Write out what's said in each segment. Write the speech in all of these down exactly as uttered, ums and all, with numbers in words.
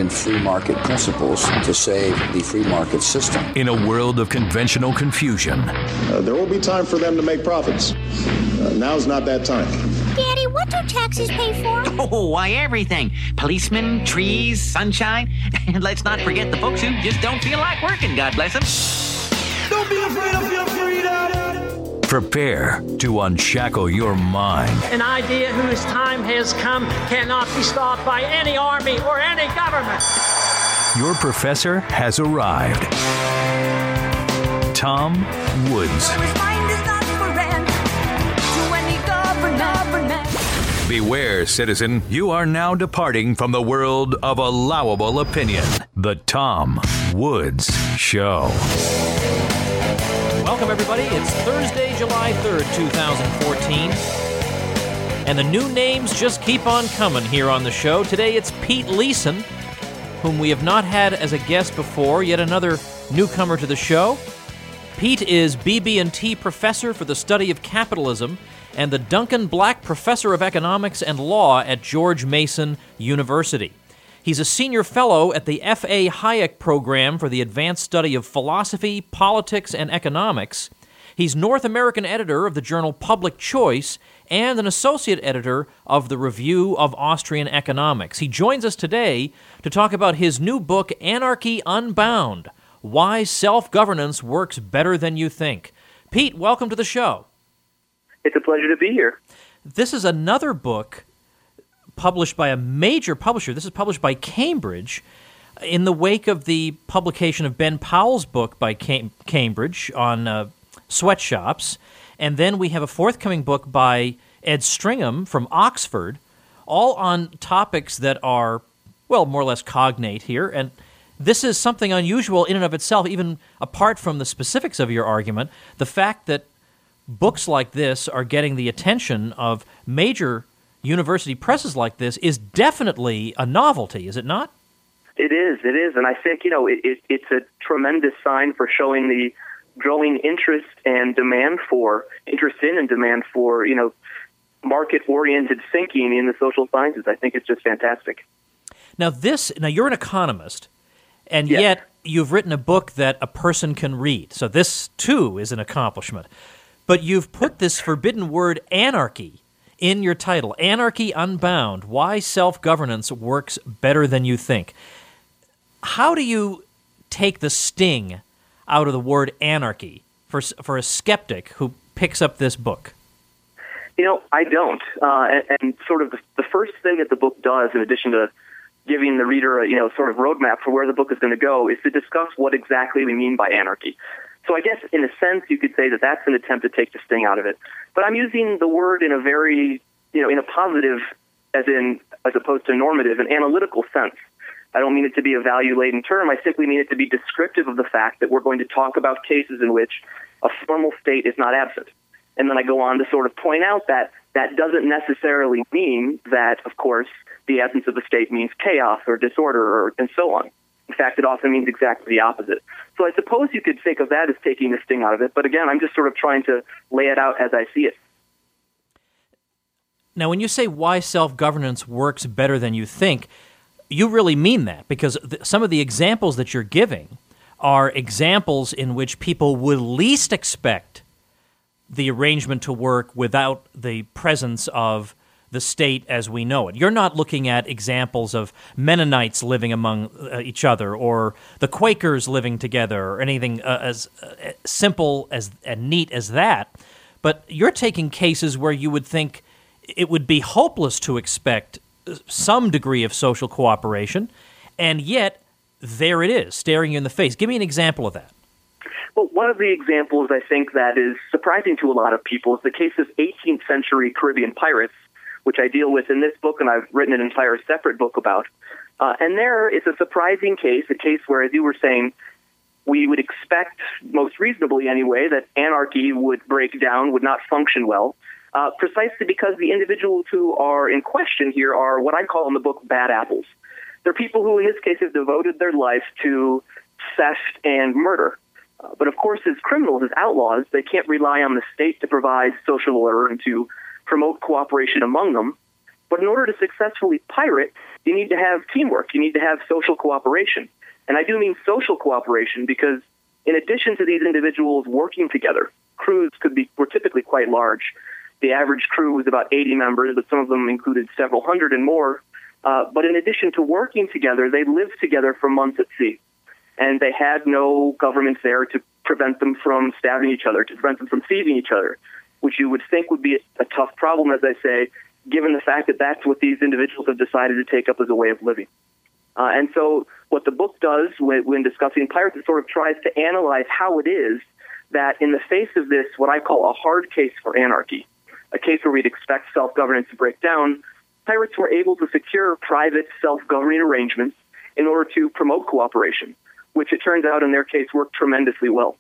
in free market principles to save the free market system. In a world of conventional confusion. Uh, there will be time for them to make profits. Uh, now's not that time. Daddy, what do taxes pay for? Oh, why, everything. Policemen, trees, sunshine. And let's not forget the folks who just don't feel like working, God bless them. Don't be afraid of your freedom. Prepare to unshackle your mind. An idea whose time has come cannot be stopped by any army or any government. Your professor has arrived. Tom Woods. Beware, citizen, you are now departing from the world of allowable opinion. The Tom Woods Show. Welcome, everybody. It's Thursday, July third, twenty fourteen. And the new names just keep on coming here on the show. Today it's Pete Leeson, whom we have not had as a guest before, yet another newcomer to the show. Pete is B B and T Professor for the Study of Capitalism and the Duncan Black Professor of Economics and Law at George Mason University. He's a senior fellow at the F A Hayek Program for the Advanced Study of Philosophy, Politics, and Economics. He's North American editor of the journal Public Choice and an associate editor of the Review of Austrian Economics. He joins us today to talk about his new book, Anarchy Unbound: Why Self-Governance Works Better Than You Think. Pete, welcome to the show. It's a pleasure to be here. This is another book published by a major publisher. This is published by Cambridge in the wake of the publication of Ben Powell's book by Cam- Cambridge on uh, sweatshops. And then we have a forthcoming book by Ed Stringham from Oxford, all on topics that are, well, more or less cognate here. And this is something unusual in and of itself, even apart from the specifics of your argument. The fact that books like this are getting the attention of major university presses like this is definitely a novelty, is it not? It is, it is. And I think, you know, it, it, it's a tremendous sign for showing the growing interest and demand for, interest in and demand for, you know, market-oriented thinking in the social sciences. I think it's just fantastic. Now this, now you're an economist, and yes. yet you've written a book that a person can read. So this, too, is an accomplishment. But you've put this forbidden word anarchy in your title, Anarchy Unbound: Why Self-Governance Works Better Than You Think. How do you take the sting out of the word anarchy for for a skeptic who picks up this book? You know, I don't. Uh, and, and sort of the, the first thing that the book does, in addition to giving the reader a, you know, sort of roadmap for where the book is going to go, is to discuss what exactly we mean by anarchy. So I guess, in a sense, you could say that that's an attempt to take the sting out of it. But I'm using the word in a very, you know, in a positive, as in, as opposed to normative, and analytical sense. I don't mean it to be a value-laden term. I simply mean it to be descriptive of the fact that we're going to talk about cases in which a formal state is not absent. And then I go on to sort of point out that that doesn't necessarily mean that, of course, the absence of a state means chaos or disorder or, and so on. In fact, it often means exactly the opposite. So I suppose you could think of that as taking the sting out of it. But again, I'm just sort of trying to lay it out as I see it. Now, when you say why self-governance works better than you think, you really mean that, because th- some of the examples that you're giving are examples in which people would least expect the arrangement to work without the presence of the state as we know it. You're not looking at examples of Mennonites living among uh, each other, or the Quakers living together, or anything uh, as uh, simple as and neat as that. But you're taking cases where you would think it would be hopeless to expect some degree of social cooperation, and yet there it is, staring you in the face. Give me an example of that. Well, one of the examples I think that is surprising to a lot of people is the case of eighteenth century Caribbean pirates, which I deal with in this book, and I've written an entire separate book about. Uh, and there is a surprising case, a case where, as you were saying, we would expect, most reasonably anyway, that anarchy would break down, would not function well, uh, precisely because the individuals who are in question here are what I call in the book bad apples. They're people who, in this case, have devoted their life to theft and murder. Uh, but, of course, as criminals, as outlaws, they can't rely on the state to provide social order and to promote cooperation among them. But in order to successfully pirate, you need to have teamwork. You need to have social cooperation. And I do mean social cooperation because in addition to these individuals working together, crews could be were typically quite large. The average crew was about eighty members, but some of them included several hundred and more. Uh, but in addition to working together, they lived together for months at sea. And they had no governments there to prevent them from stabbing each other, to prevent them from thieving each other, which you would think would be a tough problem, as I say, given the fact that that's what these individuals have decided to take up as a way of living. Uh, and so what the book does when, when discussing pirates, it sort of tries to analyze how it is that in the face of this, what I call a hard case for anarchy, a case where we'd expect self-governance to break down, pirates were able to secure private self-governing arrangements in order to promote cooperation, which it turns out in their case worked tremendously well.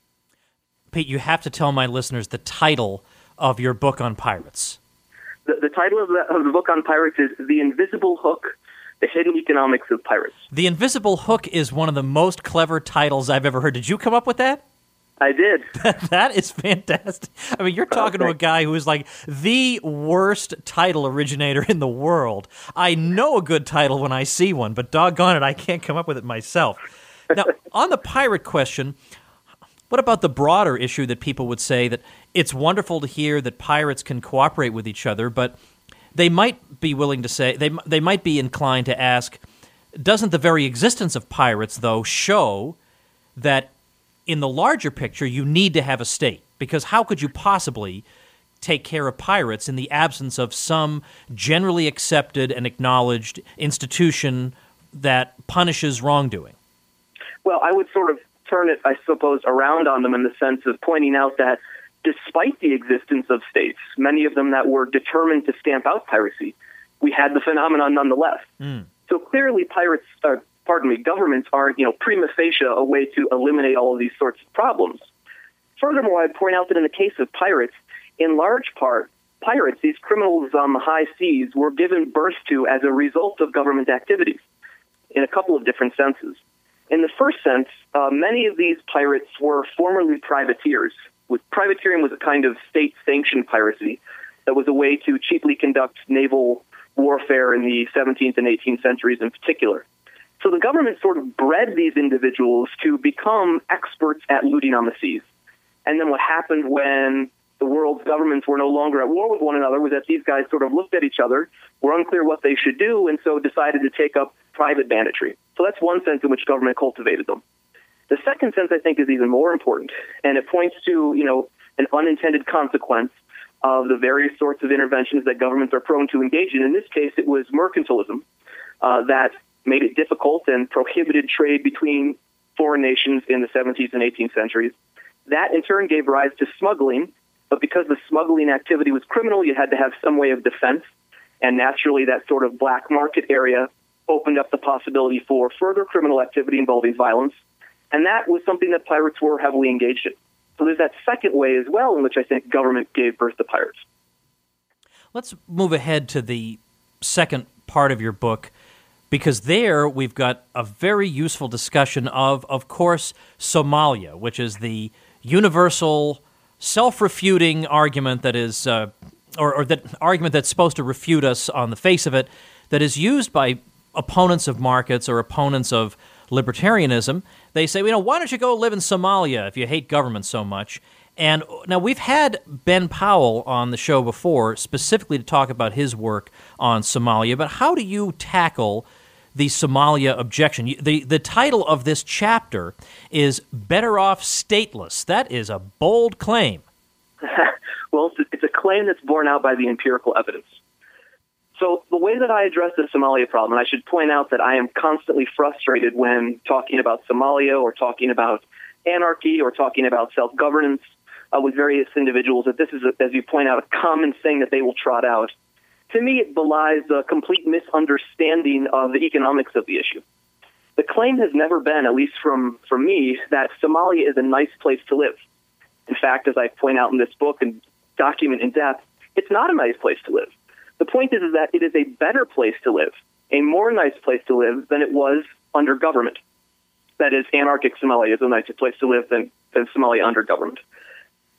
Pete, you have to tell my listeners the title of your book on pirates. The, the title of the, of the book on pirates is The Invisible Hook, The Hidden Economics of Pirates. The Invisible Hook is one of the most clever titles I've ever heard. Did you come up with that? I did. That is fantastic. I mean, you're talking okay. to a guy who is like the worst title originator in the world. I know a good title when I see one, but doggone it, I can't come up with it myself. Now, on the pirate question, what about the broader issue that people would say that it's wonderful to hear that pirates can cooperate with each other, but they might be willing to say, they they might be inclined to ask, doesn't the very existence of pirates, though, show that in the larger picture you need to have a state? Because how could you possibly take care of pirates in the absence of some generally accepted and acknowledged institution that punishes wrongdoing? Well, I would sort of turn it, I suppose, around on them in the sense of pointing out that despite the existence of states, many of them that were determined to stamp out piracy, we had the phenomenon nonetheless. Mm. So clearly pirates, uh, pardon me, governments aren't, you know, prima facie a way to eliminate all of these sorts of problems. Furthermore, I'd point out that in the case of pirates, in large part, pirates, these criminals on the high seas, were given birth to as a result of government activities in a couple of different senses. In the first sense, uh, many of these pirates were formerly privateers. With privateering was a kind of state-sanctioned piracy that was a way to cheaply conduct naval warfare in the seventeenth and eighteenth centuries in particular. So the government sort of bred these individuals to become experts at looting on the seas. And then what happened when the world's governments were no longer at war with one another was that these guys sort of looked at each other, were unclear what they should do, and so decided to take up private banditry. So that's one sense in which government cultivated them. The second sense, I think, is even more important, and it points to, you know, an unintended consequence of the various sorts of interventions that governments are prone to engage in. In this case, it was mercantilism uh, that made it difficult and prohibited trade between foreign nations in the seventeenth and eighteenth centuries. That, in turn, gave rise to smuggling, but because the smuggling activity was criminal, you had to have some way of defense, and naturally that sort of black market area opened up the possibility for further criminal activity involving violence, and that was something that pirates were heavily engaged in. So there's that second way as well in which I think government gave birth to pirates. Let's move ahead to the second part of your book, because there we've got a very useful discussion of, of course, Somalia, which is the universal self-refuting argument that is, uh, or, or that argument that's supposed to refute us on the face of it, that is used by opponents of markets or opponents of libertarianism. They say, you know, why don't you go live in Somalia if you hate government so much? And now we've had Ben Powell on the show before specifically to talk about his work on Somalia, but how do you tackle the Somalia objection? The, the title of this chapter is Better Off Stateless. That is a bold claim. Well, it's a claim that's borne out by the empirical evidence. So the way that I address the Somalia problem, and I should point out that I am constantly frustrated when talking about Somalia or talking about anarchy or talking about self-governance uh, with various individuals, that this is, a, as you point out, a common thing that they will trot out. To me, it belies a complete misunderstanding of the economics of the issue. The claim has never been, at least from, from me, that Somalia is a nice place to live. In fact, as I point out in this book and document in depth, it's not a nice place to live. The point is, is that it is a better place to live, a more nice place to live than it was under government. That is, anarchic Somalia is a nicer place to live than, than Somalia under government.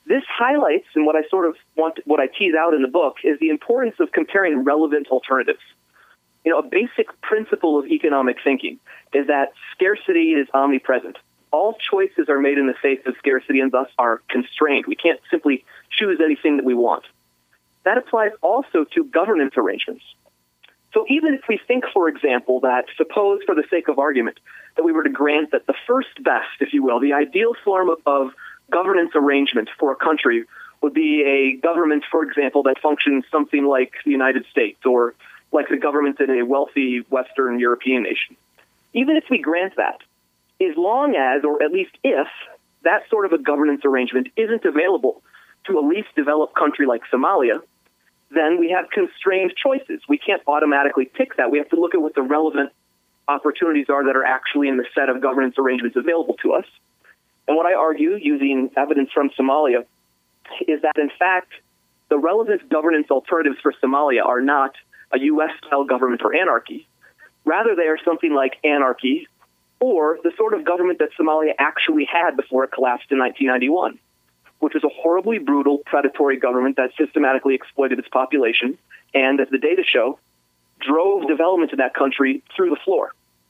This highlights, and what I sort of want, what I tease out in the book, is the importance of comparing relevant alternatives. You know, a basic principle of economic thinking is that scarcity is omnipresent. All choices are made in the face of scarcity and thus are constrained. We can't simply choose anything that we want. That applies also to governance arrangements. So even if we think, for example, that suppose for the sake of argument that we were to grant that the first best, if you will, the ideal form of, of governance arrangement for a country would be a government, for example, that functions something like the United States or like the government in a wealthy Western European nation. Even if we grant that, as long as, or at least if, that sort of a governance arrangement isn't available to a least developed country like Somalia, then we have constrained choices. We can't automatically pick that. We have to look at what the relevant opportunities are that are actually in the set of governance arrangements available to us. And what I argue, using evidence from Somalia, is that, in fact, the relevant governance alternatives for Somalia are not a U S-style government or anarchy. Rather, they are something like anarchy or the sort of government that Somalia actually had before it collapsed in nineteen ninety-one, which was a horribly brutal, predatory government that systematically exploited its population and, as the data show, drove development in that country through the floor.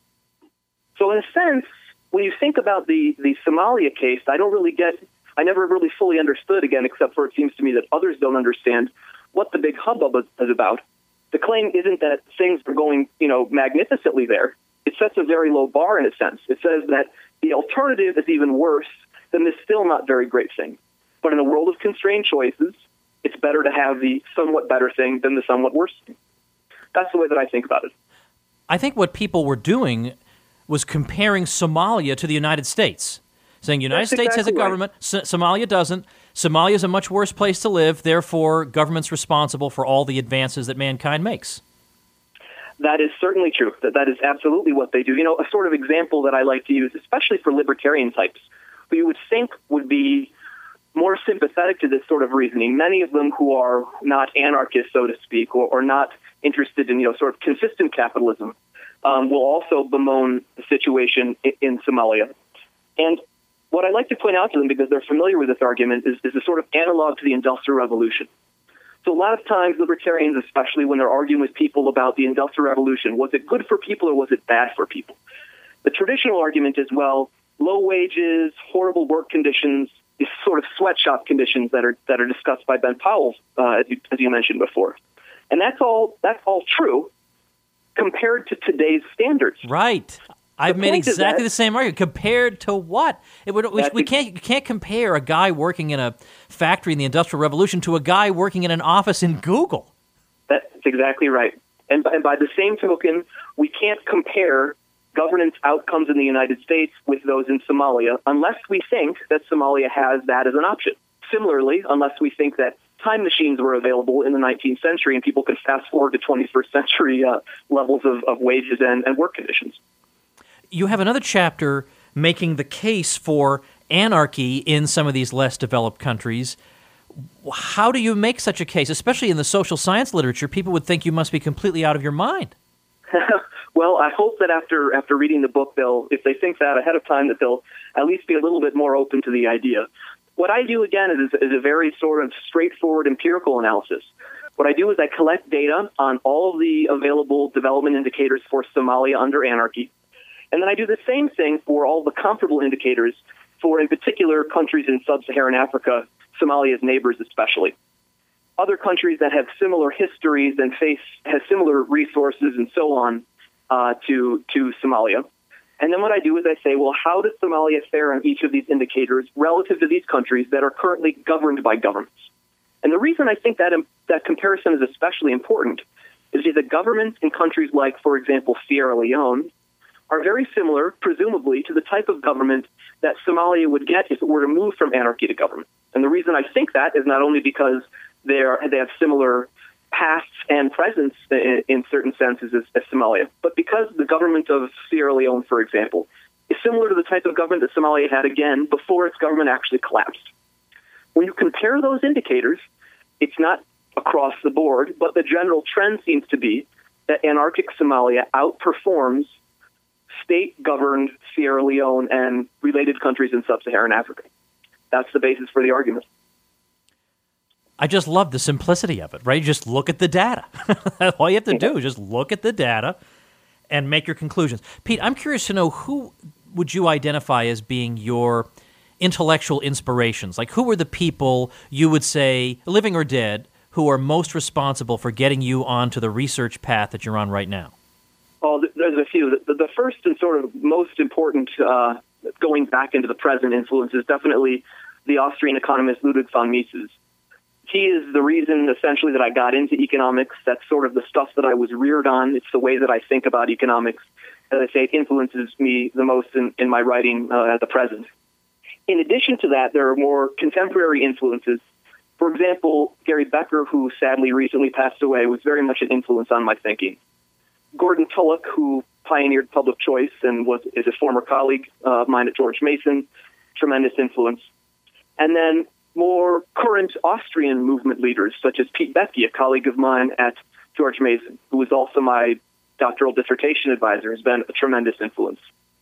So in a sense, when you think about the, the Somalia case, I don't really get, I never really fully understood, again, except for it seems to me that others don't understand what the big hubbub is about. The claim isn't that things are going, you know, magnificently there. It sets a very low bar in a sense. It says that the alternative is even worse than this still not very great thing. But in a world of constrained choices, it's better to have the somewhat better thing than the somewhat worse thing. That's the way that I think about it. I think what people were doing was comparing Somalia to the United States, saying the United That's States exactly has a government, right. S- Somalia doesn't. Somalia is a much worse place to live, therefore government's responsible for all the advances that mankind makes. That is certainly true. That that is absolutely what they do. You know, a sort of example that I like to use, especially for libertarian types, who you would think would be more sympathetic to this sort of reasoning, many of them who are not anarchists, so to speak, or, or not interested in, you know, sort of consistent capitalism, um, will also bemoan the situation in, in Somalia. And what I like to point out to them, because they're familiar with this argument, is, is a sort of analog to the Industrial Revolution. So a lot of times libertarians, especially when they're arguing with people about the Industrial Revolution, was it good for people or was it bad for people? The traditional argument is, well, low wages, horrible work conditions, these sort of sweatshop conditions that are that are discussed by Ben Powell, uh, as, you, as you mentioned before. And that's all that's all true compared to today's standards. Right. I've made exactly that, the same argument. Compared to what? It would, we, we can't you can't compare a guy working in a factory in the Industrial Revolution to a guy working in an office in Google. That's exactly right. And by, and by the same token, we can't compare governance outcomes in the United States with those in Somalia unless we think that Somalia has that as an option. Similarly, unless we think that time machines were available in the nineteenth century and people could fast forward to twenty-first century uh, levels of, of wages and, and work conditions. You have another chapter making the case for anarchy in some of these less developed countries. How do you make such a case? Especially in the social science literature, people would think you must be completely out of your mind. Well, I hope that after after reading the book, they'll, if they think that ahead of time, that they'll at least be a little bit more open to the idea. What I do, again, is, is a very sort of straightforward empirical analysis. What I do is I collect data on all of the available development indicators for Somalia under anarchy. And then I do the same thing for all the comparable indicators for, in particular, countries in sub-Saharan Africa, Somalia's neighbors especially. Other countries that have similar histories and face have similar resources and so on uh, to to Somalia. And then what I do is I say, well, how does Somalia fare on each of these indicators relative to these countries that are currently governed by governments? And the reason I think that um, that comparison is especially important is that the governments in countries like, for example, Sierra Leone are very similar, presumably, to the type of government that Somalia would get if it were to move from anarchy to government. And the reason I think that is not only because they are they have similar pasts and presence in, in certain senses as, as Somalia, but because the government of Sierra Leone, for example, is similar to the type of government that Somalia had, again, before its government actually collapsed. When you compare those indicators, it's not across the board, but the general trend seems to be that anarchic Somalia outperforms state-governed Sierra Leone and related countries in sub-Saharan Africa. That's the basis for the argument. I just love the simplicity of it, right? You just look at the data. All you have to do is just look at the data and make your conclusions. Pete, I'm curious to know, who would you identify as being your intellectual inspirations? Like, who are the people you would say, living or dead, who are most responsible for getting you onto the research path that you're on right now? Well, there's a few. The, the first and sort of most important, uh, going back into the present influence, is definitely the Austrian economist Ludwig von Mises. He is the reason, essentially, that I got into economics. That's sort of the stuff that I was reared on. It's the way that I think about economics. As I say, it influences me the most in, in my writing uh, at the present. In addition to that, there are more contemporary influences. For example, Gary Becker, who sadly recently passed away, was very much an influence on my thinking. Gordon Tullock, who pioneered public choice and was is a former colleague uh, of mine at George Mason, tremendous influence. And then more current Austrian movement leaders, such as Pete Boettke, a colleague of mine at George Mason, who was also my doctoral dissertation advisor, has been a tremendous influence.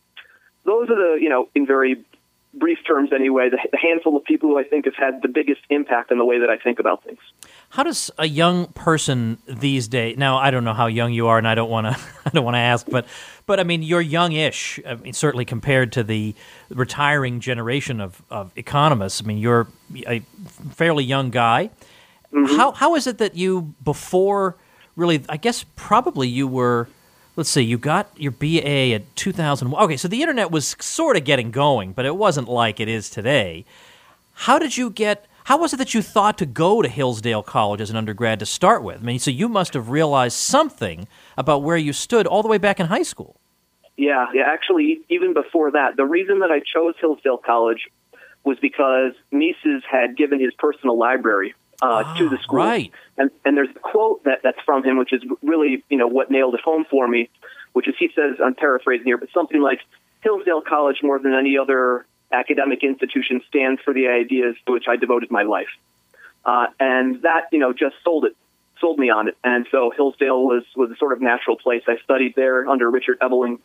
Those are the, you know, in very brief terms anyway, the, the handful of people who I think have had the biggest impact on the way that I think about things. How does a young person these days, now I don't know how young you are, and I don't want to I don't want to ask, but but I mean, you're youngish, I mean, certainly compared to the retiring generation of, of economists. I mean, you're a fairly young guy. Mm-hmm. How how is it that you, before really, I guess probably you were, let's see, you got your B A at two thousand one. Okay, so the internet was sort of getting going, but it wasn't like it is today. How did you get, how was it that you thought to go to Hillsdale College as an undergrad to start with? I mean, so you must have realized something about where you stood all the way back in high school. Yeah, yeah, actually, even before that, the reason that I chose Hillsdale College was because Mises had given his personal library uh, oh, to the school. Right. And, and there's a quote that, that's from him, which is really, you know, what nailed it home for me, which is, he says, I'm paraphrasing here, but something like, Hillsdale College, more than any other academic institution, stands for the ideas to which I devoted my life. Uh, and that, you know, just sold it, sold me on it. And so Hillsdale was, was a sort of natural place. I studied there under Richard Ebeling.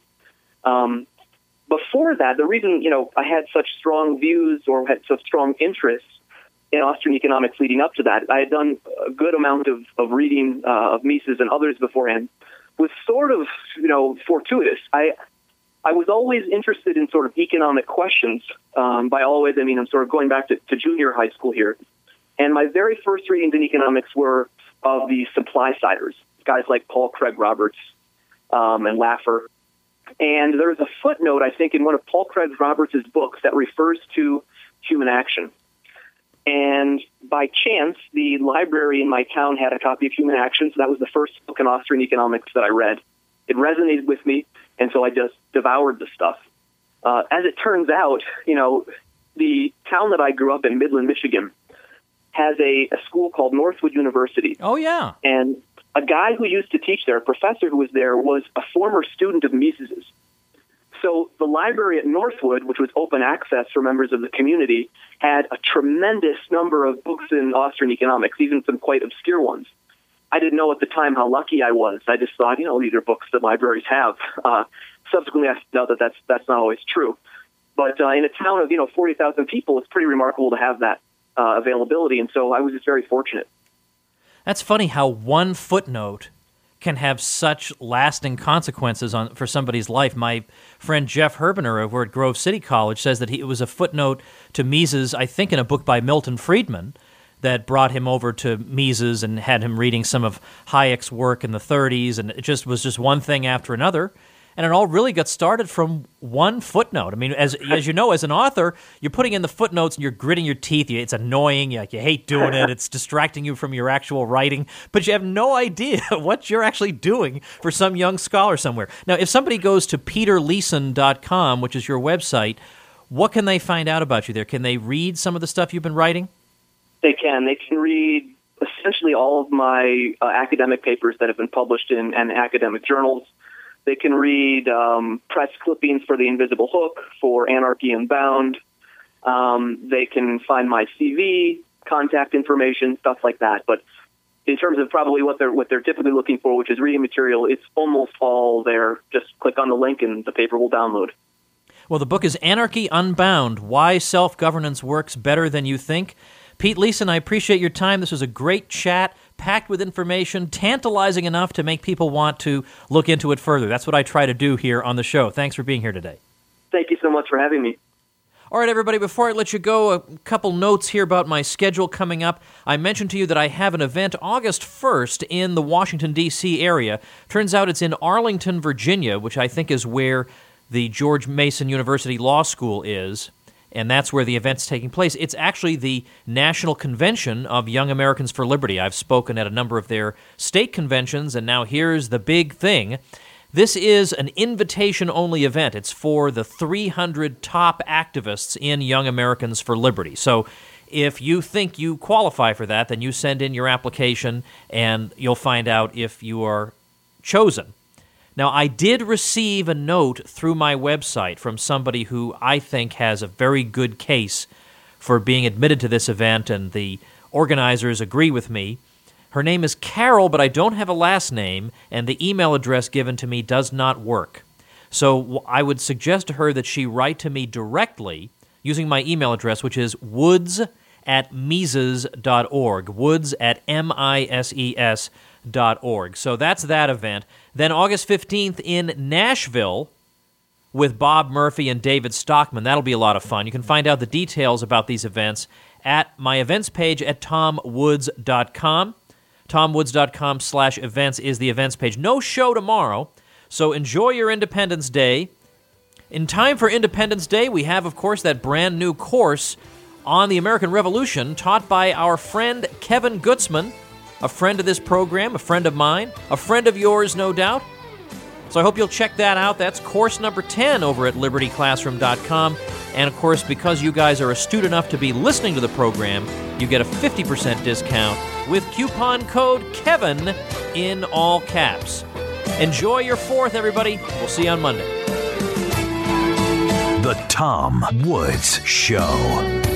Um, before that, the reason, you know, I had such strong views or had such strong interests in Austrian economics leading up to that, I had done a good amount of, of reading uh, of Mises and others beforehand, was sort of, you know, fortuitous. I I was always interested in sort of economic questions. Um, by always, I mean I'm sort of going back to, to junior high school here. And my very first readings in economics were of the supply-siders, guys like Paul Craig Roberts um, and Laffer. And there's a footnote, I think, in one of Paul Craig Roberts' books that refers to human action. And by chance, the library in my town had a copy of Human Action, so that was the first book in Austrian economics that I read. It resonated with me, and so I just devoured the stuff. Uh, as it turns out, you know, the town that I grew up in, Midland, Michigan, has a, a school called Northwood University. Oh, yeah. And a guy who used to teach there, a professor who was there, was a former student of Mises's. So the library at Northwood, which was open access for members of the community, had a tremendous number of books in Austrian economics, even some quite obscure ones. I didn't know at the time how lucky I was. I just thought, you know, these are books that libraries have. Uh, subsequently, I know that that's, that's not always true. But uh, in a town of, you know, forty thousand people, it's pretty remarkable to have that uh, availability. And so I was just very fortunate. That's funny how one footnote can have such lasting consequences on for somebody's life. My friend Jeff Herbener over at Grove City College says that he, it was a footnote to Mises, I think in a book by Milton Friedman, that brought him over to Mises and had him reading some of Hayek's work in the thirties, and it just was just one thing after another. And it all really got started from one footnote. I mean, as as you know, as an author, you're putting in the footnotes and you're gritting your teeth. It's annoying. You, like, you hate doing it. It's distracting you from your actual writing. But you have no idea what you're actually doing for some young scholar somewhere. Now, if somebody goes to peter leeson dot com, which is your website, what can they find out about you there? Can they read some of the stuff you've been writing? They can. They can read essentially all of my uh, academic papers that have been published in, in academic journals. They can read um, press clippings for The Invisible Hook, for Anarchy Unbound. Um, they can find my C V, contact information, stuff like that. But in terms of probably what they're what they're typically looking for, which is reading material, it's almost all there. Just click on the link and the paper will download. Well, the book is Anarchy Unbound, Why Self-Governance Works Better Than You Think. Pete Leeson, I appreciate your time. This was a great chat, packed with information, tantalizing enough to make people want to look into it further. That's what I try to do here on the show. Thanks for being here today. Thank you so much for having me. All right, everybody, before I let you go, a couple notes here about my schedule coming up. I mentioned to you that I have an event August first in the Washington, D C area. Turns out it's in Arlington, Virginia, which I think is where the George Mason University Law School is, and that's where the event's taking place. It's actually the National Convention of Young Americans for Liberty. I've spoken at a number of their state conventions, and now here's the big thing. This is an invitation-only event. It's for the three hundred top activists in Young Americans for Liberty. So if you think you qualify for that, then you send in your application, and you'll find out if you are chosen. Now, I did receive a note through my website from somebody who I think has a very good case for being admitted to this event, and the organizers agree with me. Her name is Carol, but I don't have a last name, and the email address given to me does not work. So I would suggest to her that she write to me directly using my email address, which is woods at mises dot org, woods at M I S E S dot org. So that's that event. Then August fifteenth in Nashville with Bob Murphy and David Stockman. That'll be a lot of fun. You can find out the details about these events at my events page at tom woods dot com. tom woods dot com slash events is the events page. No show tomorrow, so enjoy your Independence Day. In time for Independence Day, we have, of course, that brand new course on the American Revolution taught by our friend Kevin Gutzman, a friend of this program, a friend of mine, a friend of yours, no doubt. So I hope you'll check that out. That's course number ten over at liberty classroom dot com. And, of course, because you guys are astute enough to be listening to the program, you get a fifty percent discount with coupon code KEVIN in all caps. Enjoy your fourth, everybody. We'll see you on Monday. The Tom Woods Show.